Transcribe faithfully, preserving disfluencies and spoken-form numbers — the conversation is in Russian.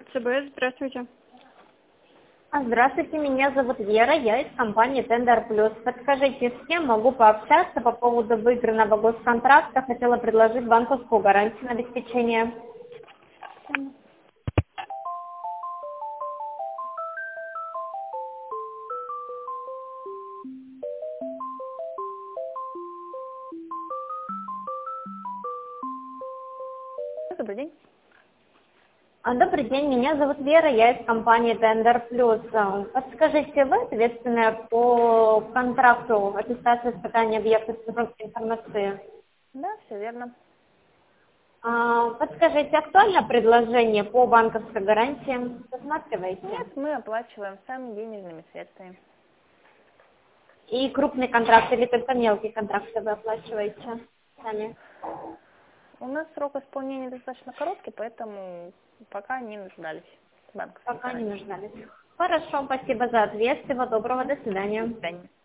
ЦБС, здравствуйте. А, Здравствуйте, меня зовут Вера, я из компании Tender Plus. Подскажите, с кем могу пообщаться по поводу выигранного госконтракта? Хотела предложить банковскую гарантию на обеспечение. Добрый день. А, Добрый день, меня зовут Вера, я из компании Tender Plus. А, Подскажите, вы ответственная по контракту аттестации испытания объектов цифровой информации? Да, все верно. А, Подскажите, актуальное предложение по банковской гарантии? Рассматриваете? Нет, мы оплачиваем сами денежными средствами. И крупный контракт или только мелкие контракты вы оплачиваете сами? У нас срок исполнения достаточно короткий, поэтому пока не нуждались в банковской Пока не гарантии. нуждались. Хорошо, спасибо за ответ. Всего доброго, до свидания. До свидания.